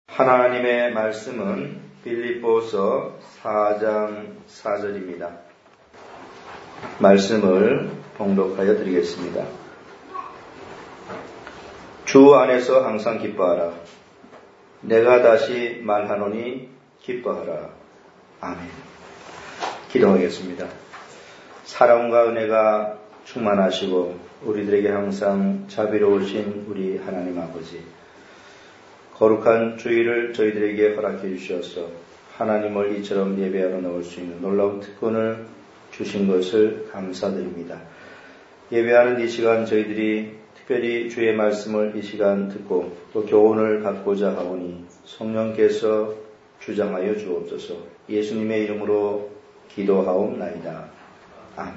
하나님의 말씀은 빌립보서 4장 4절입니다. 말씀을 봉독하여 드리겠습니다. 주 안에서 항상 기뻐하라. 내가 다시 말하노니 기뻐하라. 아멘. 기도하겠습니다. 사랑과 은혜가 충만하시고 우리들에게 항상 자비로우신 우리 하나님 아버지, 거룩한 주일을 저희들에게 허락해 주셔서 하나님을 이처럼 예배하러 나올 수 있는 놀라운 특권을 주신 것을 감사드립니다. 예배하는 이 시간 저희들이 특별히 주의 말씀을 이 시간 듣고 또 교훈을 받고자 하오니 성령께서 주장하여 주옵소서. 예수님의 이름으로 기도하옵나이다. 아멘.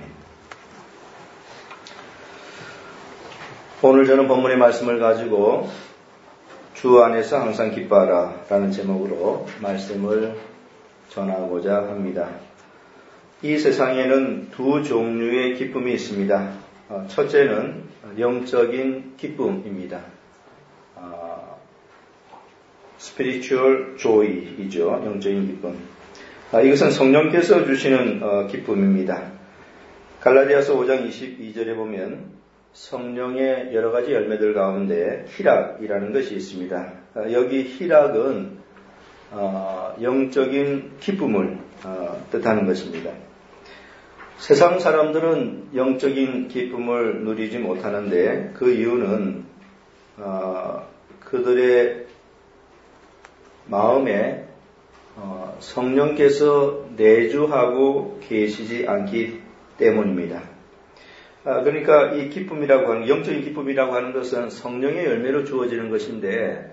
오늘 저는 본문의 말씀을 가지고 주 안에서 항상 기뻐하라 라는 제목으로 말씀을 전하고자 합니다. 이 세상에는 두 종류의 기쁨이 있습니다. 첫째는 영적인 기쁨입니다. spiritual joy이죠. 영적인 기쁨. 이것은 성령께서 주시는 기쁨입니다. 갈라디아서 5장 22절에 보면 성령의 여러 가지 열매들 가운데 희락이라는 것이 있습니다. 여기 희락은 영적인 기쁨을 뜻하는 것입니다. 세상 사람들은 영적인 기쁨을 누리지 못하는데 그 이유는 그들의 마음에 성령께서 내주하고 계시지 않기 때문입니다. 그러니까 이 기쁨이라고 하는, 영적인 기쁨이라고 하는 것은 성령의 열매로 주어지는 것인데,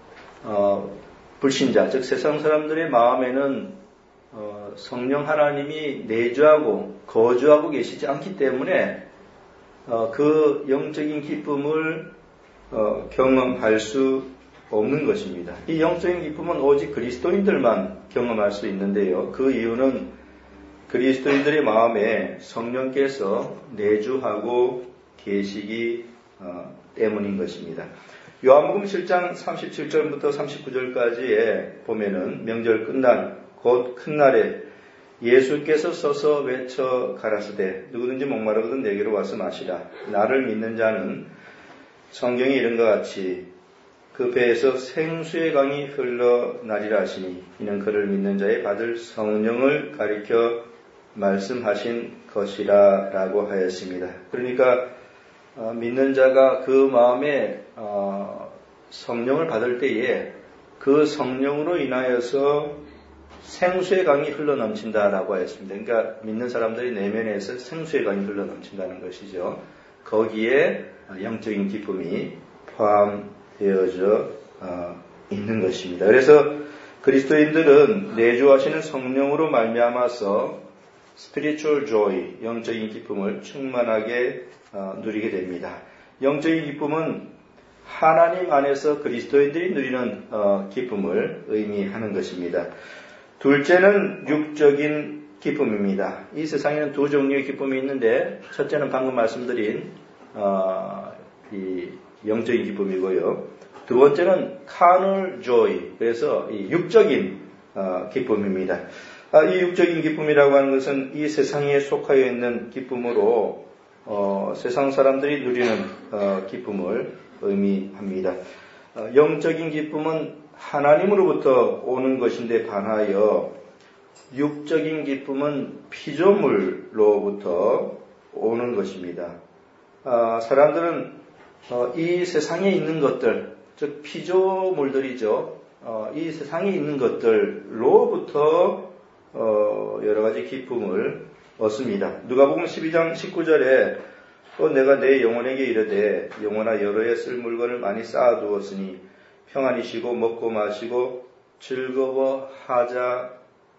불신자, 즉 세상 사람들의 마음에는 성령 하나님이 내주하고 거주하고 계시지 않기 때문에 그 영적인 기쁨을 경험할 수 없는 것입니다. 이 영적인 기쁨은 오직 그리스도인들만 경험할 수 있는데요. 그 이유는 그리스도인들의 마음에 성령께서 내주하고 계시기 때문인 것입니다. 요한복음 7장 37절부터 39절까지에 보면은 명절 끝난 곧 큰 날에 예수께서 서서 외쳐 가라사대 누구든지 목마르거든 내게로 와서 마시라. 나를 믿는 자는 성경에 이른 것 같이 그 배에서 생수의 강이 흘러나리라 하시니 이는 그를 믿는 자의 받을 성령을 가리켜 말씀하신 것이라 라고 하였습니다. 그러니까 믿는 자가 그 마음에 성령을 받을 때에 그 성령으로 인하여서 생수의 강이 흘러넘친다라고 하였습니다. 그러니까 믿는 사람들의 내면에서 생수의 강이 흘러넘친다는 것이죠. 거기에 영적인 기쁨이 포함되어져 있는 것입니다. 그래서 그리스도인들은 내주하시는 성령으로 말미암아서 spiritual joy, 영적인 기쁨을 충만하게 누리게 됩니다. 영적인 기쁨은 하나님 안에서 그리스도인들이 누리는 기쁨을 의미하는 것입니다. 둘째는 육적인 기쁨입니다. 이 세상에는 두 종류의 기쁨이 있는데 첫째는 방금 말씀드린 이 영적인 기쁨이고요. 두 번째는 carnal joy, 그래서 이 육적인 기쁨입니다. 이 육적인 기쁨이라고 하는 것은 이 세상에 속하여 있는 기쁨으로 세상 사람들이 누리는 기쁨을 의미합니다. 영적인 기쁨은 하나님으로부터 오는 것인데 반하여 육적인 기쁨은 피조물로부터 오는 것입니다. 사람들은 이 세상에 있는 것들, 즉 피조물들이죠. 이 세상에 있는 것들로부터 여러 가지 기쁨을 얻습니다. 누가복음 12장 19절에 또 내가 내 영혼에게 이르되 영혼아 여러 해 쓸 물건을 많이 쌓아두었으니 평안히 쉬고 먹고 마시고 즐거워하자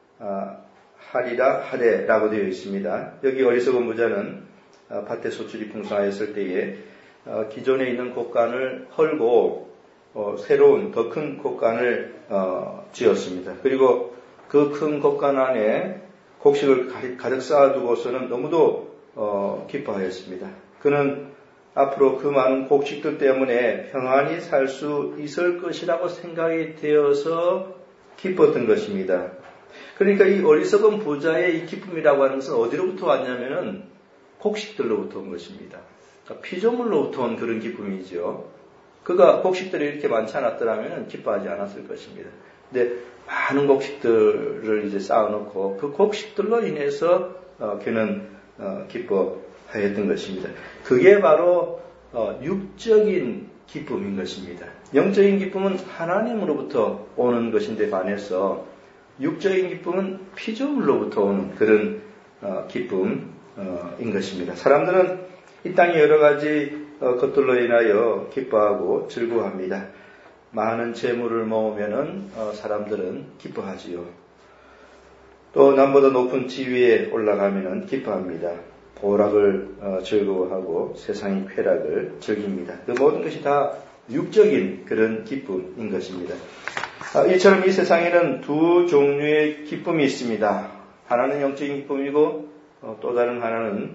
하리라 하되라고 되어 있습니다. 여기 어리석은 부자는 밭에 소출이 풍성하였을 때에 기존에 있는 곡간을 헐고 새로운 더 큰 곡간을 지었습니다. 그리고 그 큰 곡간 안에 곡식을 가득 쌓아두고서는 너무도 기뻐하였습니다. 그는 앞으로 그 많은 곡식들 때문에 평안히 살 수 있을 것이라고 생각이 되어서 기뻤던 것입니다. 그러니까 이 어리석은 부자의 이 기쁨이라고 하는 것은 어디로부터 왔냐면은 곡식들로부터 온 것입니다. 그러니까 피조물로부터 온 그런 기쁨이죠. 그가 곡식들이 이렇게 많지 않았더라면 기뻐하지 않았을 것입니다. 근데 많은 곡식들을 이제 쌓아놓고 그 곡식들로 인해서 그는 기뻐하였던 것입니다. 그게 바로 육적인 기쁨인 것입니다. 영적인 기쁨은 하나님으로부터 오는 것인데 반해서 육적인 기쁨은 피조물로부터 오는 그런 기쁨인 것입니다. 사람들은 이 땅의 여러 가지 것들로 인하여 기뻐하고 즐거워합니다. 많은 재물을 모으면은 사람들은 기뻐하지요. 또 남보다 높은 지위에 올라가면은 기뻐합니다. 보락을 즐거워하고 세상의 쾌락을 즐깁니다. 그 모든 것이 다 육적인 그런 기쁨인 것입니다. 이처럼 이 세상에는 두 종류의 기쁨이 있습니다. 하나는 영적인 기쁨이고 또 다른 하나는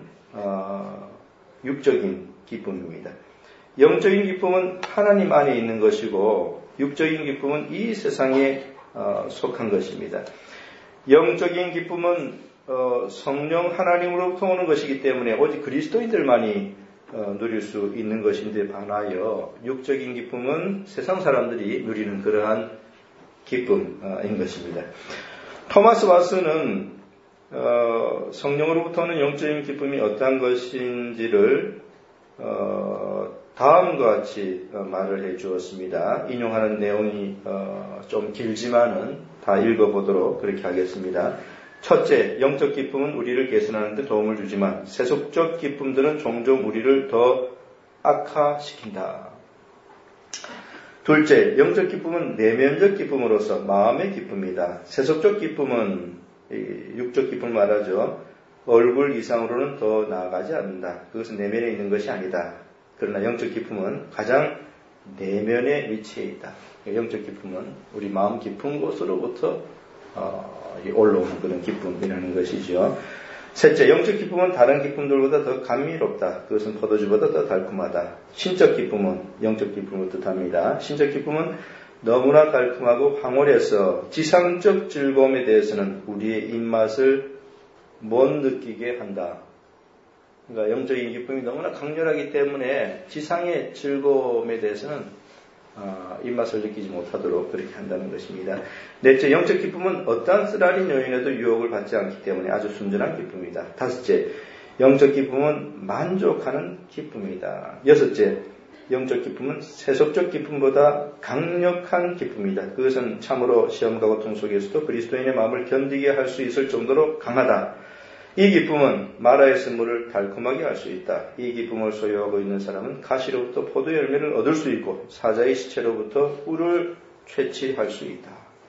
육적인 기쁨입니다. 영적인 기쁨은 하나님 안에 있는 것이고 육적인 기쁨은 이 세상에 속한 것입니다. 영적인 기쁨은 성령 하나님으로부터 오는 것이기 때문에 오직 그리스도인들만이 누릴 수 있는 것인데 반하여 육적인 기쁨은 세상 사람들이 누리는 그러한 기쁨인 것입니다. 토마스 왓슨은 성령으로부터 오는 영적인 기쁨이 어떠한 것인지를 다음과 같이 말을 해 주었습니다. 인용하는 내용이 좀 길지만은 다 읽어보도록 그렇게 하겠습니다. 첫째, 영적 기쁨은 우리를 개선하는 데 도움을 주지만 세속적 기쁨들은 종종 우리를 더 악화시킨다. 둘째, 영적 기쁨은 내면적 기쁨으로서 마음의 기쁨이다. 세속적 기쁨은 육적 기쁨을 말하죠. 얼굴 이상으로는 더 나아가지 않는다. 그것은 내면에 있는 것이 아니다. 그러나 영적 기쁨은 가장 내면에 위치해 있다. 영적 기쁨은 우리 마음 깊은 곳으로부터 올라오는 그런 기쁨이라는 것이죠. 셋째, 영적 기쁨은 다른 기쁨들보다 더 감미롭다. 그것은 포도주보다 더 달콤하다. 신적 기쁨은 영적 기쁨을 뜻합니다. 신적 기쁨은 너무나 달콤하고 황홀해서 지상적 즐거움에 대해서는 우리의 입맛을 못 느끼게 한다. 그러니까 영적인 기쁨이 너무나 강렬하기 때문에 지상의 즐거움에 대해서는 입맛을 느끼지 못하도록 그렇게 한다는 것입니다. 넷째, 영적 기쁨은 어떠한 쓰라린 요인에도 유혹을 받지 않기 때문에 아주 순전한 기쁨이다. 다섯째, 영적 기쁨은 만족하는 기쁨이다. 여섯째, 영적 기쁨은 세속적 기쁨보다 강력한 기쁨이다. 그것은 참으로 시험과 고통 속에서도 그리스도인의 마음을 견디게 할 수 있을 정도로 강하다. 이 기쁨은 마라의 쓴물을 달콤하게 할 수 있다. 이 기쁨을 소유하고 있는 사람은 가시로부터 포도 열매를 얻을 수 있고 사자의 시체로부터 꿀을 채취할 수 있다.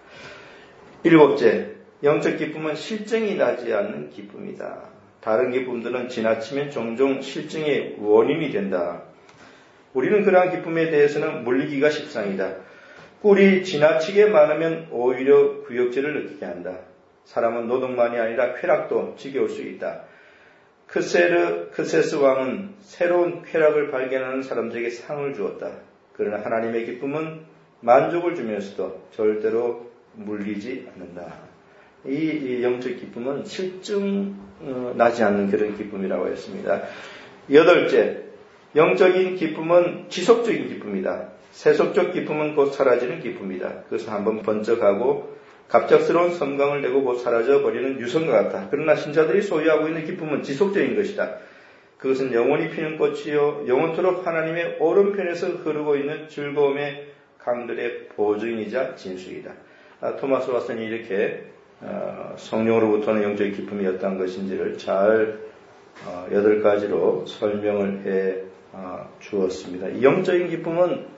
일곱째, 영적 기쁨은 실증이 나지 않는 기쁨이다. 다른 기쁨들은 지나치면 종종 실증의 원인이 된다. 우리는 그러한 기쁨에 대해서는 물리기가 십상이다. 꿀이 지나치게 많으면 오히려 구역질을 느끼게 한다. 사람은 노동만이 아니라 쾌락도 지겨울 수 있다. 크세스 왕은 새로운 쾌락을 발견하는 사람들에게 상을 주었다. 그러나 하나님의 기쁨은 만족을 주면서도 절대로 물리지 않는다. 이 영적 기쁨은 실증 나지 않는 그런 기쁨이라고 했습니다. 여덟째, 영적인 기쁨은 지속적인 기쁨이다. 세속적 기쁨은 곧 사라지는 기쁨이다. 그것은 한번 번쩍하고 갑작스러운 섬광을 내고 곧 사라져버리는 유성과 같다. 그러나 신자들이 소유하고 있는 기쁨은 지속적인 것이다. 그것은 영원히 피는 꽃이요 영원토록 하나님의 오른편에서 흐르고 있는 즐거움의 강들의 보증이자 진수이다. 토마스 왓슨이 이렇게 성령으로부터는 영적인 기쁨이 어떤 것인지를 잘 8가지로 설명을 해 주었습니다. 영적인 기쁨은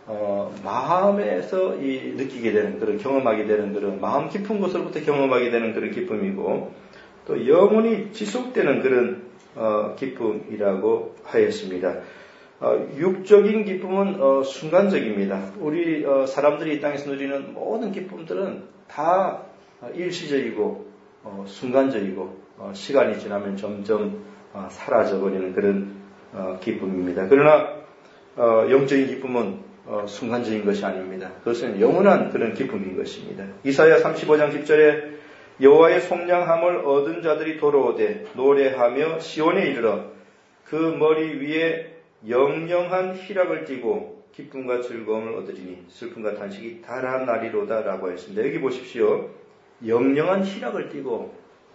마음에서 느끼게 되는 그런 경험하게 되는 그런 마음 깊은 곳으로부터 경험하게 되는 그런 기쁨이고 또 영원히 지속되는 그런 기쁨이라고 하였습니다. 육적인 기쁨은 순간적입니다. 우리 사람들이 이 땅에서 누리는 모든 기쁨들은 다 일시적이고 순간적이고 시간이 지나면 점점 사라져버리는 그런 기쁨입니다. 그러나 영적인 기쁨은 순간적인 것이 아닙니다. 그것은 영원한 그런 기쁨인 것입니다. 이사야 35장 10절에 여호와의 속량함을 얻은 자들이 돌아오되 노래하며 시온에 이르러 그 머리 위에 영영한 희락을 띠고 기쁨과 즐거움을 얻으리니 슬픔과 탄식이 달아 나리로다 라고 했습니다. 여기 보십시오. 영영한 희락을 띠고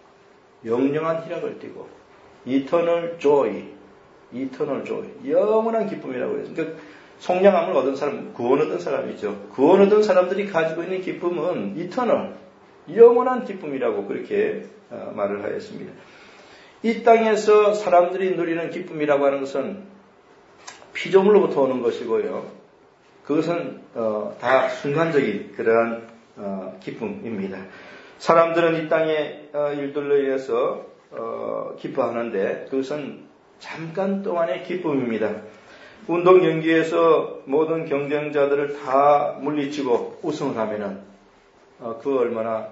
eternal joy, 영원한 기쁨이라고 해요. 그러니까 속량함을 얻은 사람, 구원 얻은 사람이죠. 구원 얻은 사람들이 가지고 있는 기쁨은 eternal, 영원한 기쁨이라고 그렇게 말을 하였습니다. 이 땅에서 사람들이 누리는 기쁨이라고 하는 것은 피조물로부터 오는 것이고요. 그것은 다 순간적인 그러한 기쁨입니다. 사람들은 이 땅의 일들로 인해서 기뻐하는데 그것은 잠깐 동안의 기쁨입니다. 운동 경기에서 모든 경쟁자들을 다 물리치고 우승을 하면은 그 얼마나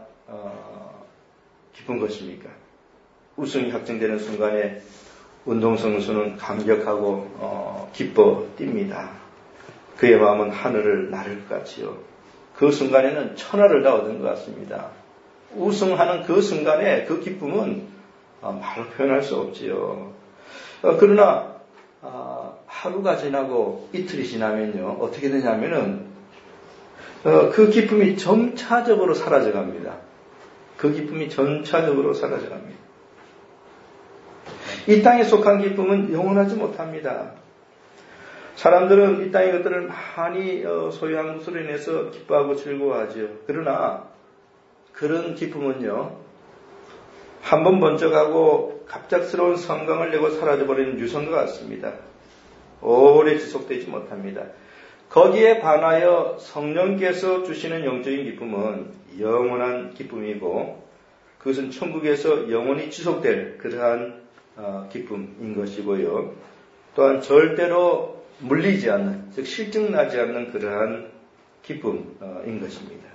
기쁜 것입니까? 우승이 확정되는 순간에 운동선수는 감격하고 기뻐 뜁니다. 그의 마음은 하늘을 나를 것 같지요. 그 순간에는 천하를 다 얻은 것 같습니다. 우승하는 그 순간에 그 기쁨은 말로 표현할 수 없지요. 그러나 하루가 지나고 이틀이 지나면요 어떻게 되냐면은 그 기쁨이 점차적으로 사라져갑니다. 이 땅에 속한 기쁨은 영원하지 못합니다. 사람들은 이 땅의 것들을 많이 소유한 것으로 인해서 기뻐하고 즐거워하죠. 그러나 그런 기쁨은요 한번 번쩍하고 갑작스러운 성광을 내고 사라져버리는 유성과 같습니다. 오래 지속되지 못합니다. 거기에 반하여 성령께서 주시는 영적인 기쁨은 영원한 기쁨이고 그것은 천국에서 영원히 지속될 그러한 기쁨인 것이고요. 또한 절대로 물리지 않는, 즉 실증나지 않는 그러한 기쁨인 것입니다.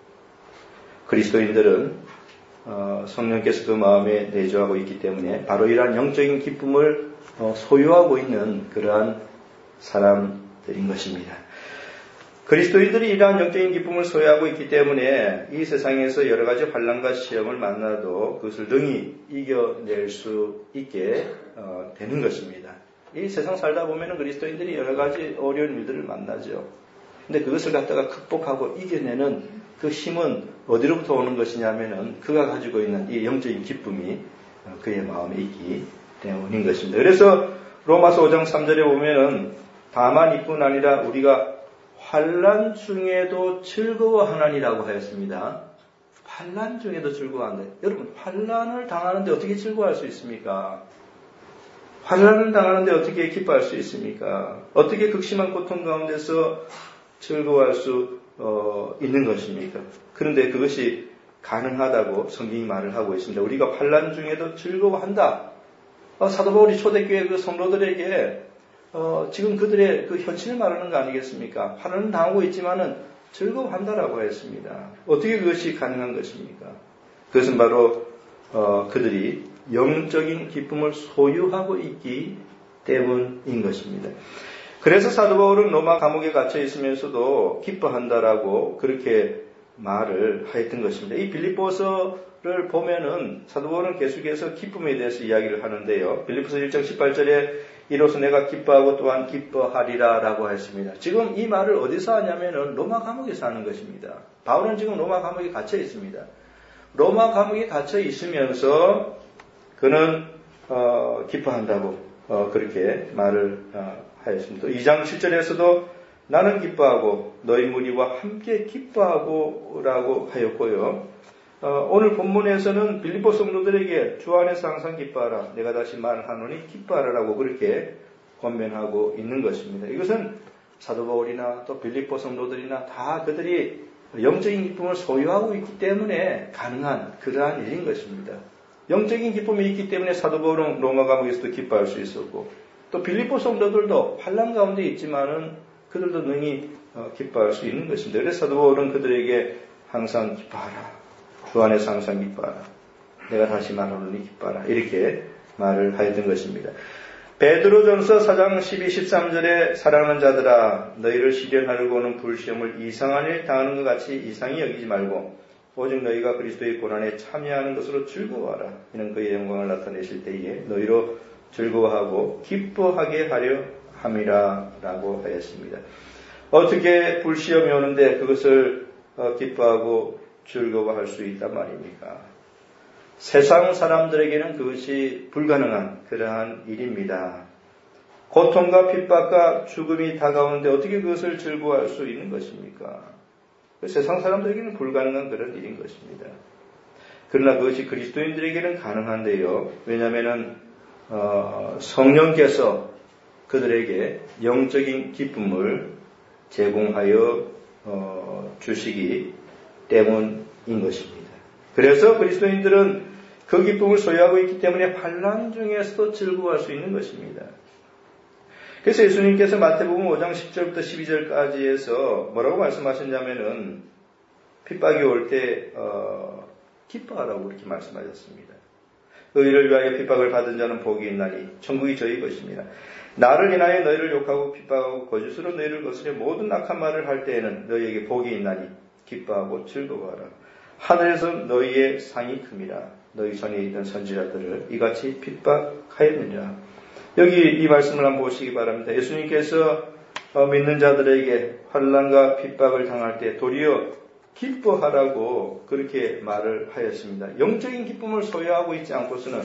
그리스도인들은 성령께서 그 마음에 내주하고 있기 때문에 바로 이러한 영적인 기쁨을 소유하고 있는 그러한 사람들인 것입니다. 그리스도인들이 이러한 영적인 기쁨을 소유하고 있기 때문에 이 세상에서 여러 가지 환난과 시험을 만나도 그것을 능히 이겨낼 수 있게 되는 것입니다. 이 세상 살다 보면 그리스도인들이 여러 가지 어려운 일들을 만나죠. 근데 그것을 갖다가 극복하고 이겨내는 그 힘은 어디로부터 오는 것이냐면은 그가 가지고 있는 이 영적인 기쁨이 그의 마음에 있기 때문인 것입니다. 그래서 로마서 5장 3절에 보면은 다만 이뿐 아니라 우리가 환난 중에도 즐거워하나니라고 하였습니다. 환난 중에도 즐거워한다. 여러분 환난을 당하는데 어떻게 즐거워할 수 있습니까? 환난을 당하는데 어떻게 기뻐할 수 있습니까? 어떻게 극심한 고통 가운데서 즐거워할 수 있는 것입니까? 그런데 그것이 가능하다고 성경이 말을 하고 있습니다. 우리가 환난 중에도 즐거워한다. 사도 바울이 초대교회 그 성도들에게 지금 그들의 그 현실을 말하는 거 아니겠습니까? 환난은 당하고 있지만은 즐거워한다라고 했습니다. 어떻게 그것이 가능한 것입니까? 그것은 바로 그들이 영적인 기쁨을 소유하고 있기 때문인 것입니다. 그래서 사도 바울은 로마 감옥에 갇혀 있으면서도 기뻐한다라고 그렇게 말을 하였던 것입니다. 이 빌립보서를 보면은 사도 바울은 계속해서 기쁨에 대해서 이야기를 하는데요. 빌립보서 1장 18절에 이로써 내가 기뻐하고 또한 기뻐하리라 라고 했습니다. 지금 이 말을 어디서 하냐면은 로마 감옥에서 하는 것입니다. 바울은 지금 로마 감옥에 갇혀 있습니다. 로마 감옥에 갇혀 있으면서 그는 기뻐한다고 그렇게 말을 하였습니다. 2장 7절에서도 나는 기뻐하고 너희 무리와 함께 기뻐하고 라고 하였고요. 오늘 본문에서는 빌립보 성도들에게 주 안에서 항상 기뻐하라. 내가 다시 말하노니 기뻐하라라고 그렇게 권면하고 있는 것입니다. 이것은 사도 바울이나 또 빌립보 성도들이나 다 그들이 영적인 기쁨을 소유하고 있기 때문에 가능한 그러한 일인 것입니다. 영적인 기쁨이 있기 때문에 사도 바울은 로마 감옥에서도 기뻐할 수 있었고 또 빌립보 성도들도 환난 가운데 있지만은 그들도 능히 기뻐할 수 있는 것입니다. 그래서 사도 바울은 그들에게 항상 기뻐하라. 주 안에서 항상 기뻐하라. 내가 다시 말하노니 기뻐하라. 이렇게 말을 하였던 것입니다. 베드로전서 4장 12, 13절에 사랑하는 자들아 너희를 시련하려고 오는 불시험을 이상한 일 당하는 것 같이 이상히 여기지 말고 오직 너희가 그리스도의 고난에 참여하는 것으로 즐거워하라. 이는 그의 영광을 나타내실 때에 너희로 즐거워하고 기뻐하게 하려 함이라 라고 하였습니다. 어떻게 불시험이 오는데 그것을 기뻐하고 즐거워할 수 있단 말입니까? 세상 사람들에게는 그것이 불가능한 그러한 일입니다. 고통과 핍박과 죽음이 다가오는데 어떻게 그것을 즐거워할 수 있는 것입니까? 세상 사람들에게는 불가능한 그런 일인 것입니다. 그러나 그것이 그리스도인들에게는 가능한데요. 왜냐하면 성령께서 그들에게 영적인 기쁨을 제공하여 주시기 때문인 것입니다. 그래서 그리스도인들은 그 기쁨을 소유하고 있기 때문에 환난 중에서도 즐거워할 수 있는 것입니다. 그래서 예수님께서 마태복음 5장 10절부터 12절까지에서 뭐라고 말씀하셨냐면은 핍박이 올 때 기뻐하라고 그렇게 말씀하셨습니다. 의를 위하여 핍박을 받은 자는 복이 있나니 천국이 저희 것입니다. 나를 인하여 너희를 욕하고 핍박하고 거짓으로 너희를 거스려 모든 악한 말을 할 때에는 너희에게 복이 있나니 기뻐하고 즐거워하라. 하늘에서 너희의 상이 큼이라. 너희 전에 있던 선지자들을 이같이 핍박하였느니라. 여기 이 말씀을 한번 보시기 바랍니다. 예수님께서 믿는 자들에게 환난과 핍박을 당할 때 도리어 기뻐하라고 그렇게 말을 하였습니다. 영적인 기쁨을 소유하고 있지 않고서는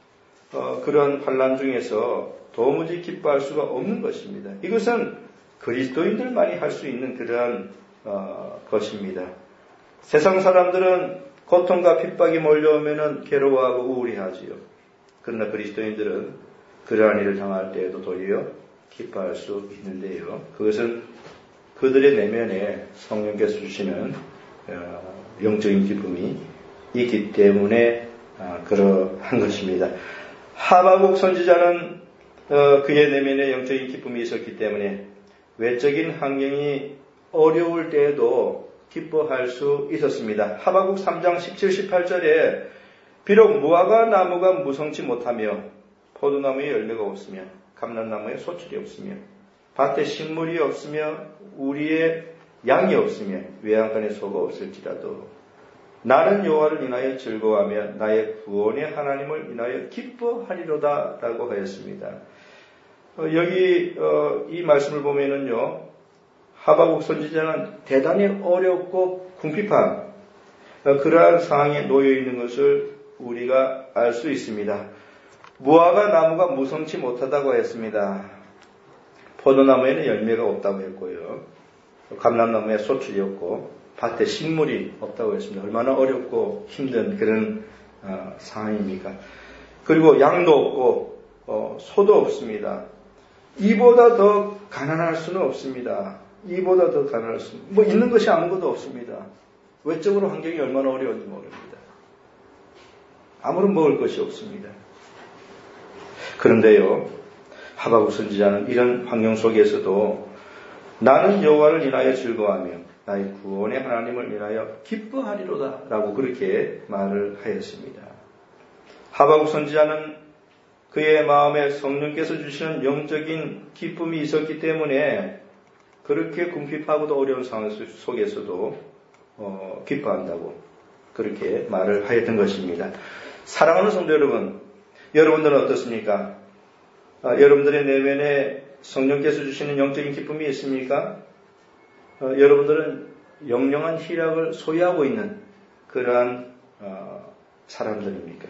그런 환난 중에서 도무지 기뻐할 수가 없는 것입니다. 이것은 그리스도인들만이 할 수 있는 그러한 것입니다. 세상 사람들은 고통과 핍박이 몰려오면 괴로워하고 우울해하지요. 그러나 그리스도인들은 그러한 일을 당할 때에도 도리어 기뻐할 수 있는데요. 그것은 그들의 내면에 성령께서 주시는 영적인 기쁨이 있기 때문에 그러한 것입니다. 하바국 선지자는 그의 내면에 영적인 기쁨이 있었기 때문에 외적인 환경이 어려울 때에도 기뻐할 수 있었습니다. 하바국 3장 17, 18절에 비록 무화과 나무가 무성치 못하며 포도나무에 열매가 없으며 감람나무에 소출이 없으며 밭에 식물이 없으며 우리의 양이 없으며 외양간에 소가 없을지라도 나는 여호와를 인하여 즐거워하며 나의 구원의 하나님을 인하여 기뻐하리로다 라고 하였습니다. 여기 이 말씀을 보면은요, 하바국 선지자는 대단히 어렵고 궁핍한 그러한 상황에 놓여 있는 것을 우리가 알 수 있습니다. 무화과 나무가 무성치 못하다고 했습니다. 포도나무에는 열매가 없다고 했고요. 감람나무에 소출이 없고 밭에 식물이 없다고 했습니다. 얼마나 어렵고 힘든 그런 상황입니까? 그리고 양도 없고 소도 없습니다. 이보다 더 가난할 수는 없습니다. 이보다 더 가난할 수는 있는 것이 아무것도 없습니다. 외적으로 환경이 얼마나 어려운지 모릅니다. 아무런 먹을 것이 없습니다. 그런데요, 하바국 선지자는 이런 환경 속에서도 나는 여호와를 인하여 즐거워하며 나의 구원의 하나님을 인하여 기뻐하리로다 라고 그렇게 말을 하였습니다. 하바국 선지자는 그의 마음에 성령께서 주시는 영적인 기쁨이 있었기 때문에 그렇게 궁핍하고도 어려운 상황 속에서도 기뻐한다고 그렇게 말을 하였던 것입니다. 사랑하는 성도 여러분, 여러분들은 어떻습니까? 여러분들의 내면에 성령께서 주시는 영적인 기쁨이 있습니까? 여러분들은 영영한 희락을 소유하고 있는 그러한 사람들입니까?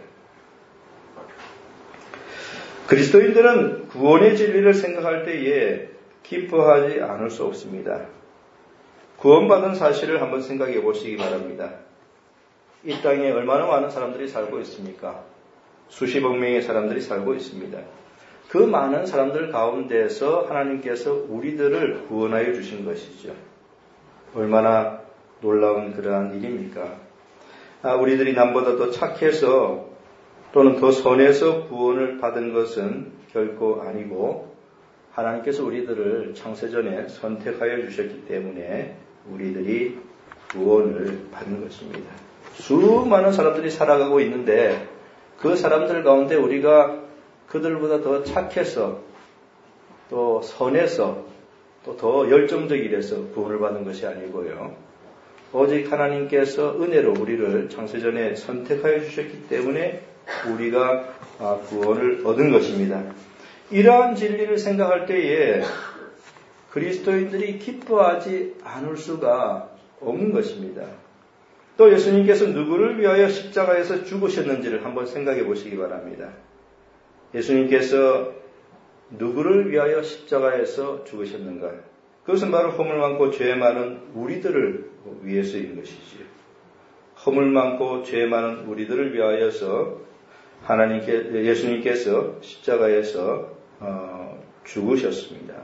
그리스도인들은 구원의 진리를 생각할 때에 기뻐하지 않을 수 없습니다. 구원받은 사실을 한번 생각해 보시기 바랍니다. 이 땅에 얼마나 많은 사람들이 살고 있습니까? 수십억 명의 사람들이 살고 있습니다. 그 많은 사람들 가운데서 하나님께서 우리들을 구원하여 주신 것이죠. 얼마나 놀라운 그러한 일입니까? 우리들이 남보다 더 착해서 또는 더 선해서 구원을 받은 것은 결코 아니고 하나님께서 우리들을 창세전에 선택하여 주셨기 때문에 우리들이 구원을 받은 것입니다. 수많은 사람들이 살아가고 있는데 그 사람들 가운데 우리가 그들보다 더 착해서 또 선해서 또 더 열정적이라서 구원을 받은 것이 아니고요. 오직 하나님께서 은혜로 우리를 창세전에 선택하여 주셨기 때문에 우리가 구원을 얻은 것입니다. 이러한 진리를 생각할 때에 그리스도인들이 기뻐하지 않을 수가 없는 것입니다. 또 예수님께서 누구를 위하여 십자가에서 죽으셨는지를 한번 생각해 보시기 바랍니다. 예수님께서 누구를 위하여 십자가에서 죽으셨는가? 그것은 바로 허물 많고 죄 많은 우리들을 위해서인 것이지요. 허물 많고 죄 많은 우리들을 위하여서 예수님께서 십자가에서 죽으셨습니다.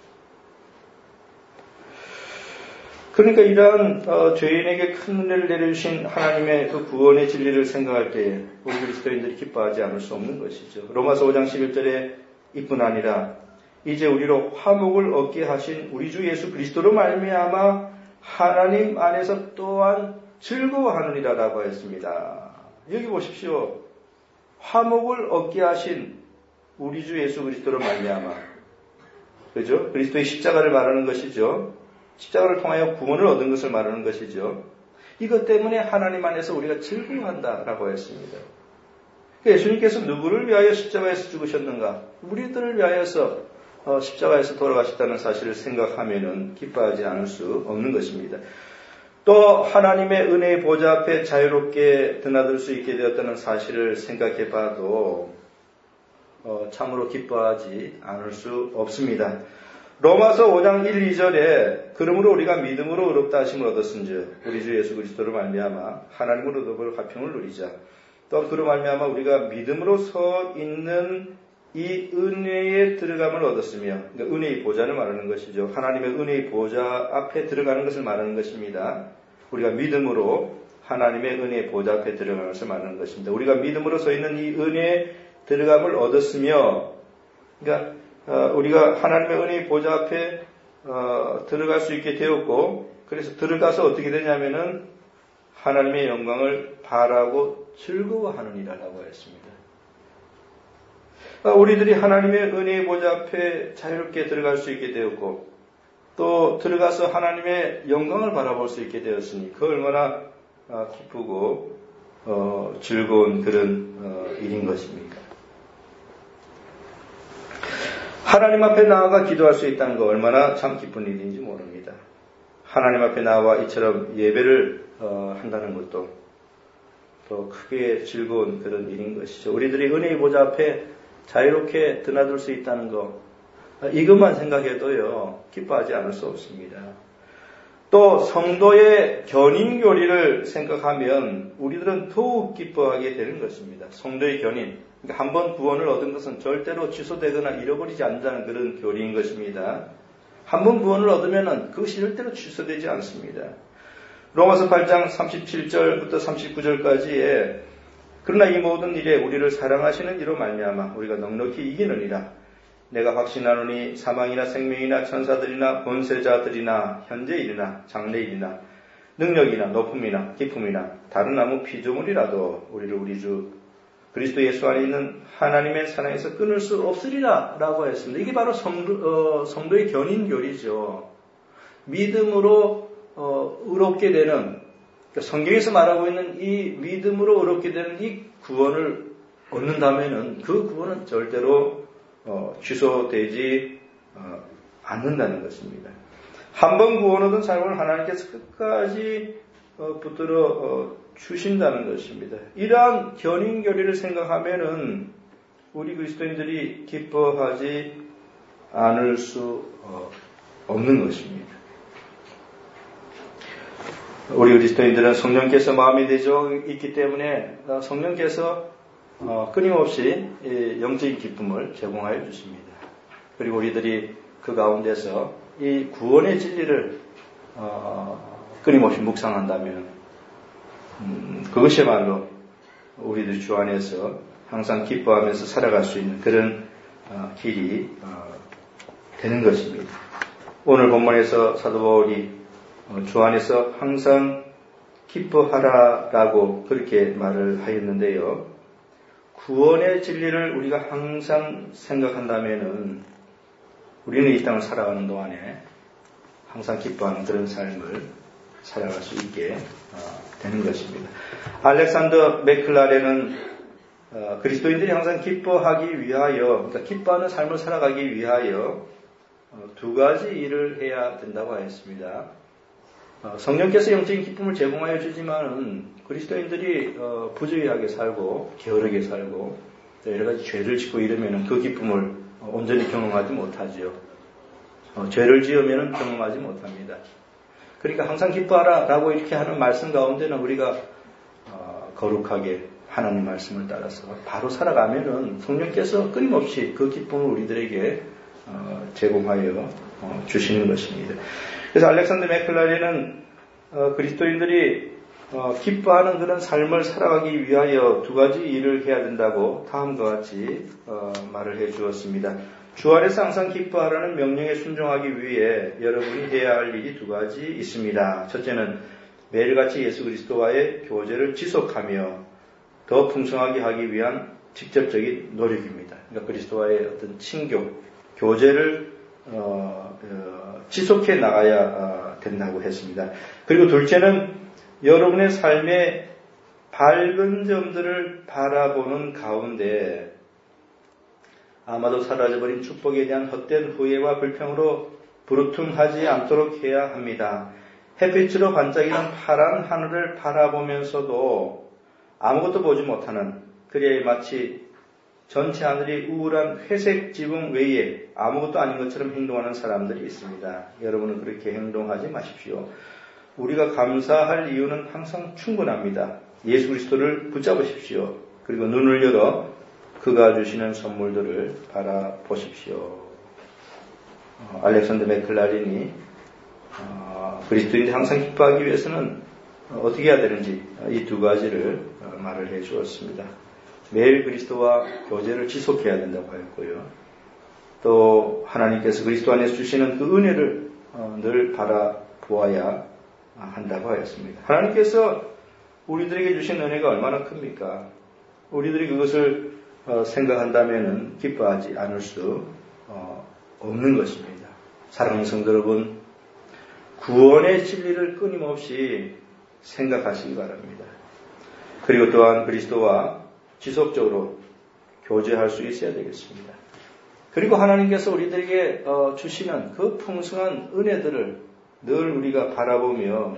그러니까 이러한 죄인에게 큰 은혜를 내려주신 하나님의 그 구원의 진리를 생각할 때에 우리 그리스도인들이 기뻐하지 않을 수 없는 것이죠. 로마서 5장 11절에 이뿐 아니라 이제 우리로 화목을 얻게 하신 우리 주 예수 그리스도로 말미암아 하나님 안에서 또한 즐거워하느니라라고 했습니다. 여기 보십시오. 화목을 얻게 하신 우리 주 예수 그리스도로 말미암아, 그죠? 그리스도의 십자가를 말하는 것이죠. 십자가를 통하여 구원을 얻은 것을 말하는 것이죠. 이것 때문에 하나님 안에서 우리가 즐거워한다라고 했습니다. 예수님께서 누구를 위하여 십자가에서 죽으셨는가? 우리들을 위하여서 십자가에서 돌아가셨다는 사실을 생각하면은 기뻐하지 않을 수 없는 것입니다. 또 하나님의 은혜의 보좌 앞에 자유롭게 드나들 수 있게 되었다는 사실을 생각해 봐도 참으로 기뻐하지 않을 수 없습니다. 로마서 5장 1, 2절에 그러므로 우리가 믿음으로 의롭다 하심을 얻었은즉 우리 주 예수 그리스도로 말미암아 하나님으로 더불어 화평을 누리자. 또 그로 말미암아 우리가 믿음으로 서 있는 이 은혜에 들어감을 얻었으며, 그러니까 은혜의 보좌를 말하는 것이죠. 하나님의 은혜의 보좌 앞에 들어가는 것을 말하는 것입니다. 우리가 믿음으로 하나님의 은혜의 보좌 앞에 들어가는 것을 말하는 것입니다. 우리가 믿음으로 서 있는 이 은혜에 들어감을 얻었으며, 그러니까 우리가 하나님의 은혜의 보좌 앞에 들어갈 수 있게 되었고, 그래서 들어가서 어떻게 되냐면은 하나님의 영광을 바라고 즐거워하느니라라고 했습니다. 우리들이 하나님의 은혜의 보좌 앞에 자유롭게 들어갈 수 있게 되었고 또 들어가서 하나님의 영광을 바라볼 수 있게 되었으니 그 얼마나 기쁘고 즐거운 그런 일인 것입니까? 하나님 앞에 나아가 기도할 수 있다는 거 얼마나 참 기쁜 일인지 모릅니다. 하나님 앞에 나와 이처럼 예배를 한다는 것도 또 크게 즐거운 그런 일인 것이죠. 우리들이 은혜의 보좌 앞에 자유롭게 드나들 수 있다는 것, 이것만 생각해도요 기뻐하지 않을 수 없습니다. 또 성도의 견인교리를 생각하면 우리들은 더욱 기뻐하게 되는 것입니다. 성도의 견인, 그러니까 한번 구원을 얻은 것은 절대로 취소되거나 잃어버리지 않는다는 그런 교리인 것입니다. 한번 구원을 얻으면 그것이 절대로 취소되지 않습니다. 로마서 8장 37절부터 39절까지에 그러나 이 모든 일에 우리를 사랑하시는 이로 말미암아 우리가 넉넉히 이기느니라. 내가 확신하노니 사망이나 생명이나 천사들이나 권세자들이나 현재일이나 장래일이나 능력이나 높음이나 깊음이나 다른 아무 피조물이라도 우리를 우리 주 그리스도 예수 안에 있는 하나님의 사랑에서 끊을 수 없으리라 라고 했습니다. 이게 바로 성도의 견인교리죠. 믿음으로 의롭게 되는, 성경에서 말하고 있는 이 믿음으로 의롭게 되는 이 구원을 얻는다면은 그 구원은 절대로 취소되지 않는다는 것입니다. 한번 구원 얻은 사람을 하나님께서 끝까지 붙들어 주신다는 것입니다. 이러한 견인교리를 생각하면은 우리 그리스도인들이 기뻐하지 않을 수 없는 것입니다. 우리 그리스도인들은 성령께서 마음이 되어 있기 때문에 성령께서 끊임없이 영적인 기쁨을 제공하여 주십니다. 그리고 우리들이 그 가운데서 이 구원의 진리를 끊임없이 묵상한다면 그것이야말로 우리들 주 안에서 항상 기뻐하면서 살아갈 수 있는 그런 길이 되는 것입니다. 오늘 본문에서 사도 바울이 주 안에서 항상 기뻐하라라고 그렇게 말을 하였는데요. 구원의 진리를 우리가 항상 생각한다면은 우리는 이 땅을 살아가는 동안에 항상 기뻐하는 그런 삶을 살아갈 수 있게 되는 것입니다. 알렉산더 맥클라렌은 그리스도인들이 항상 기뻐하기 위하여, 그러니까 기뻐하는 삶을 살아가기 위하여 두 가지 일을 해야 된다고 하였습니다. 성령께서 영적인 기쁨을 제공하여 주지만은 그리스도인들이 부주의하게 살고 게으르게 살고 여러 가지 죄를 짓고 이러면은 그 기쁨을 온전히 경험하지 못하죠. 죄를 지으면은 경험하지 못합니다. 그러니까 항상 기뻐하라라고 이렇게 하는 말씀 가운데는 우리가 거룩하게 하나님 말씀을 따라서 바로 살아가면은 성령께서 끊임없이 그 기쁨을 우리들에게 제공하여 주시는 것입니다. 그래서 알렉산더 맥클라렌은 그리스도인들이 기뻐하는 그런 삶을 살아가기 위하여 두 가지 일을 해야 된다고 다음과 같이 말을 해 주었습니다. 주 안에서 항상 기뻐하라는 명령에 순종하기 위해 여러분이 해야 할 일이 두 가지 있습니다. 첫째는 매일같이 예수 그리스도와의 교제를 지속하며 더 풍성하게 하기 위한 직접적인 노력입니다. 그러니까 그리스도와의 어떤 친교, 교제를 지속해 나가야 된다고 했습니다. 그리고 둘째는 여러분의 삶의 밝은 점들을 바라보는 가운데 아마도 사라져버린 축복에 대한 헛된 후회와 불평으로 부르퉁하지 않도록 해야 합니다. 햇빛으로 반짝이는 파란 하늘을 바라보면서도 아무것도 보지 못하는, 그래야 마치 전체 하늘이 우울한 회색 지붕 외에 아무것도 아닌 것처럼 행동하는 사람들이 있습니다. 여러분은 그렇게 행동하지 마십시오. 우리가 감사할 이유는 항상 충분합니다. 예수 그리스도를 붙잡으십시오. 그리고 눈을 열어 그가 주시는 선물들을 바라보십시오. 알렉산더 맥클라렌이 그리스도인들이 항상 기뻐하기 위해서는 어떻게 해야 되는지 이 두 가지를 말을 해 주었습니다. 매일 그리스도와 교제를 지속해야 된다고 하였고요. 또 하나님께서 그리스도 안에서 주시는 그 은혜를 늘 바라보아야 한다고 하였습니다. 하나님께서 우리들에게 주신 은혜가 얼마나 큽니까? 우리들이 그것을 생각한다면 기뻐하지 않을 수 없는 것입니다. 사랑하는 성도 여러분, 구원의 진리를 끊임없이 생각하시기 바랍니다. 그리고 또한 그리스도와 지속적으로 교제할 수 있어야 되겠습니다. 그리고 하나님께서 우리들에게 주시는 그 풍성한 은혜들을 늘 우리가 바라보며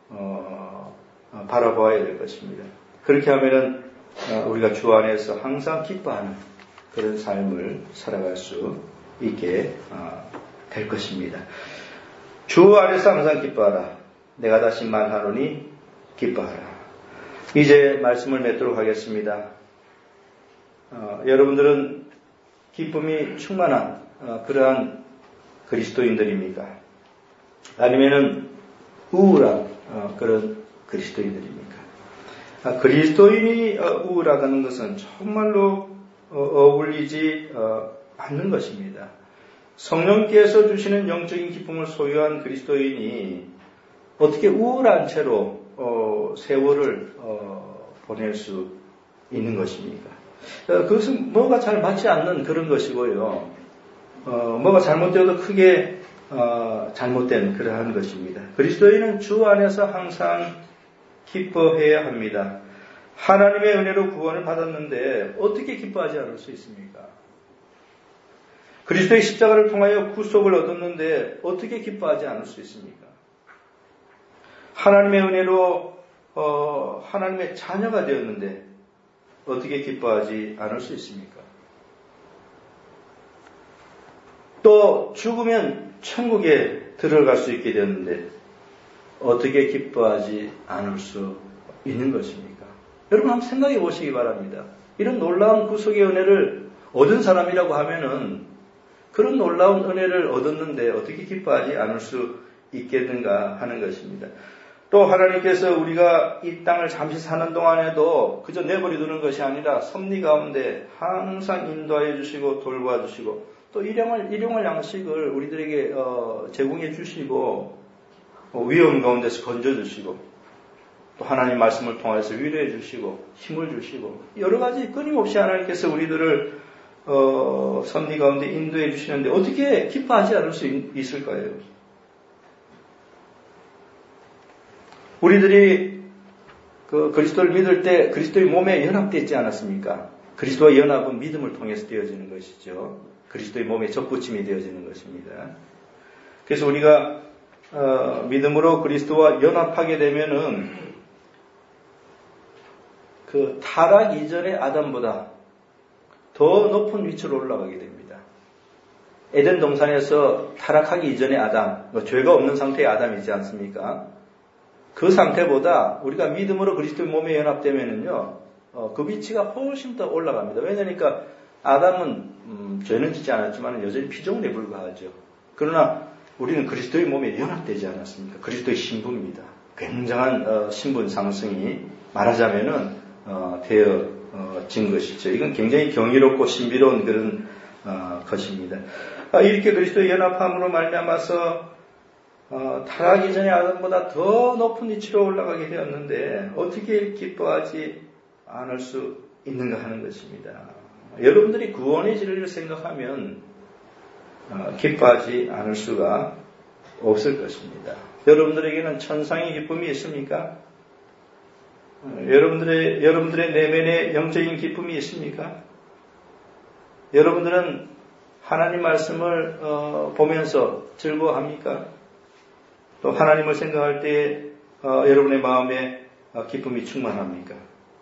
바라보아야 될 것입니다. 그렇게 하면은 우리가 주 안에서 항상 기뻐하는 그런 삶을 살아갈 수 있게 될 것입니다. 주 안에서 항상 기뻐하라. 내가 다시 말하노니 기뻐하라. 이제 말씀을 맺도록 하겠습니다. 여러분들은 기쁨이 충만한 그러한 그리스도인들입니까? 아니면은 우울한 그런 그리스도인들입니까? 그리스도인이 우울하다는 것은 정말로 어울리지 않는 것입니다. 성령께서 주시는 영적인 기쁨을 소유한 그리스도인이 어떻게 우울한 채로 세월을 보낼 수 있는 것입니까? 그것은 뭐가 잘 맞지 않는 그런 것이고요. 뭐가 잘못되어도 크게 잘못된 그러한 것입니다. 그리스도인은 주 안에서 항상 기뻐해야 합니다. 하나님의 은혜로 구원을 받았는데 어떻게 기뻐하지 않을 수 있습니까? 그리스도의 십자가를 통하여 구속을 얻었는데 어떻게 기뻐하지 않을 수 있습니까? 하나님의 은혜로 하나님의 자녀가 되었는데 어떻게 기뻐하지 않을 수 있습니까? 또 죽으면 천국에 들어갈 수 있게 되었는데 어떻게 기뻐하지 않을 수 있는 것입니까? 여러분 한번 생각해 보시기 바랍니다. 이런 놀라운 구속의 은혜를 얻은 사람이라고 하면은 그런 놀라운 은혜를 얻었는데 어떻게 기뻐하지 않을 수 있겠는가 하는 것입니다. 또 하나님께서 우리가 이 땅을 잠시 사는 동안에도 그저 내버려두는 것이 아니라 섭리 가운데 항상 인도하여 주시고 돌봐주시고 또 일용할 양식을 우리들에게 제공해 주시고 위험 가운데서 건져주시고 또 하나님 말씀을 통해서 위로해 주시고 힘을 주시고 여러 가지 끊임없이 하나님께서 우리들을 섭리 가운데 인도해 주시는데 어떻게 기뻐하지 않을 수 있을까요? 우리들이 그리스도를 믿을 때 그리스도의 몸에 연합되지 않았습니까? 그리스도와 연합은 믿음을 통해서 되어지는 것이죠. 그리스도의 몸에 접붙임이 되어지는 것입니다. 그래서 우리가 믿음으로 그리스도와 연합하게 되면은 그 타락 이전의 아담보다 더 높은 위치로 올라가게 됩니다. 에덴 동산에서 타락하기 이전의 아담, 죄가 없는 상태의 아담이지 않습니까? 그 상태보다 우리가 믿음으로 그리스도의 몸에 연합되면은요, 그 위치가 훨씬 더 올라갑니다. 왜냐니까 아담은 죄는 짓지 않았지만 여전히 피조물에 불과하죠. 그러나 우리는 그리스도의 몸에 연합되지 않았습니까? 그리스도의 신분입니다. 굉장한 신분 상승이 말하자면은 되어진 것이죠. 이건 굉장히 경이롭고 신비로운 그런 것입니다. 이렇게 그리스도의 연합함으로 말미암아서 타락 이전의 아담보다 더 높은 위치로 올라가게 되었는데 어떻게 기뻐하지 않을 수 있는가 하는 것입니다. 여러분들이 구원의 진리를 생각하면 기뻐하지 않을 수가 없을 것입니다. 여러분들에게는 천상의 기쁨이 있습니까? 여러분들의 내면에 영적인 기쁨이 있습니까? 여러분들은 하나님 말씀을 보면서 즐거워합니까? 또 하나님을 생각할 때 여러분의 마음에 기쁨이 충만합니까?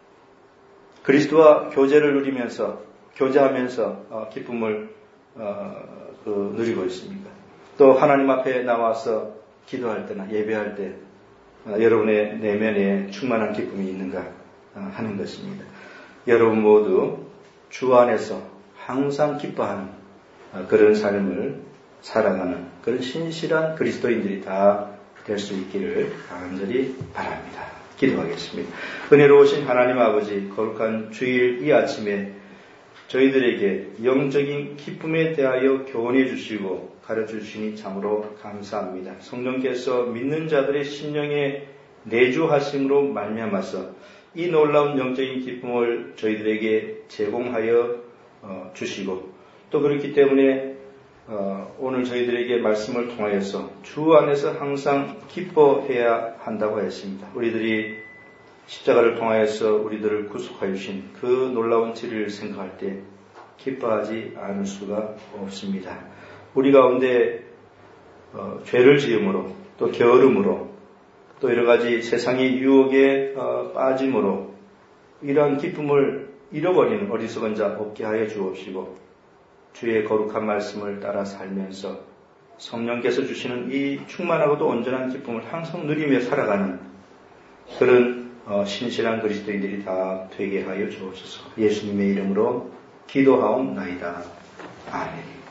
그리스도와 교제를 누리면서 교제하면서 기쁨을 누리고 있습니까? 또 하나님 앞에 나와서 기도할 때나 예배할 때 여러분의 내면에 충만한 기쁨이 있는가 하는 것입니다. 여러분 모두 주 안에서 항상 기뻐하는 그런 삶을 살아가는 그런 신실한 그리스도인들이 다 될 수 있기를 간절히 바랍니다. 기도하겠습니다. 은혜로우신 하나님 아버지, 거룩한 주일 이 아침에 저희들에게 영적인 기쁨에 대하여 교훈해 주시고 가르쳐 주시니 참으로 감사합니다. 성령께서 믿는 자들의 심령에 내주하심으로 말미암아서 이 놀라운 영적인 기쁨을 저희들에게 제공하여 주시고 또 그렇기 때문에 오늘 저희들에게 말씀을 통하여서 주 안에서 항상 기뻐해야 한다고 했습니다. 우리들이 십자가를 통하여서 우리들을 구속하여 주신 그 놀라운 진리를 생각할 때 기뻐하지 않을 수가 없습니다. 우리 가운데 죄를 지음으로 또 게으름으로 또 여러 가지 세상의 유혹에 빠짐으로 이러한 기쁨을 잃어버리는 어리석은 자 없게 하여 주옵시고 주의 거룩한 말씀을 따라 살면서 성령께서 주시는 이 충만하고도 온전한 기쁨을 항상 누리며 살아가는 그런 신실한 그리스도인들이 다 되게 하여 주옵소서. 예수님의 이름으로 기도하옵나이다. 아멘.